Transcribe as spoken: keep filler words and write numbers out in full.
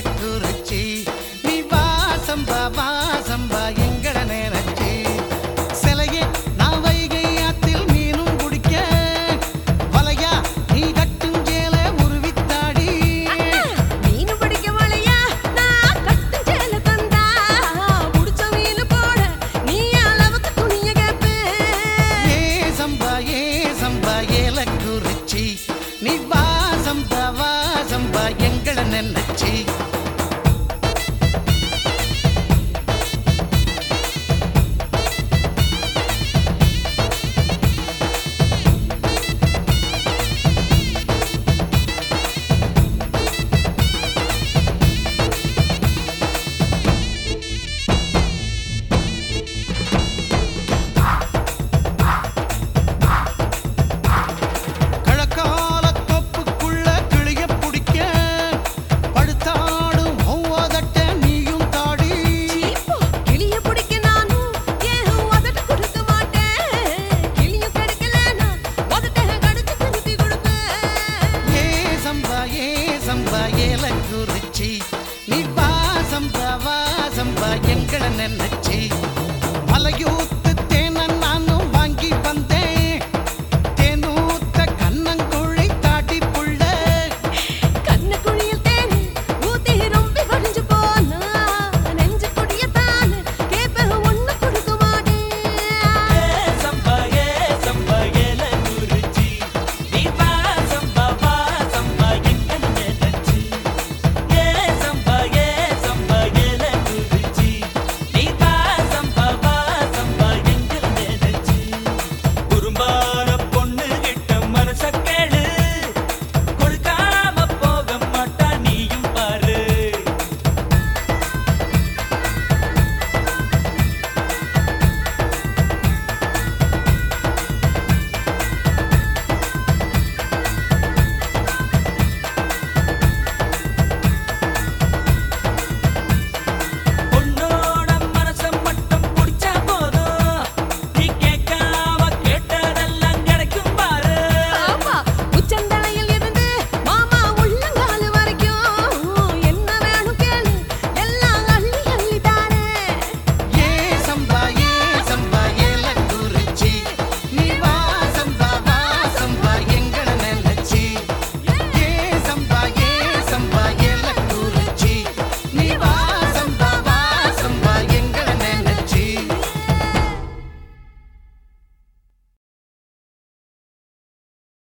ஏலக்குறிச்சி நீ வாசம்பா வாசம்பா எங்கட நேரச்சி சிலையே நான் வைகை ஆத்தில் மீனும் குடிக்க வலையா நீ கட்டும் சேல உருவித்தாடி மீன் பிடிக்க வலையா நான் கட்டும் சேல தந்தா புடிச்ச மீன் போட நீ அளவுக்கு துணிய கேப்பே ஏ சம்பா ஏ சம்பா ஏலக்குறிச்சி நீ வாசம்பா வாசம்பா எங்கட நினைச்சி ஏலக்குறிச்சி நீ வாசம்பா வாசம்பா எங்கட நினைச்சி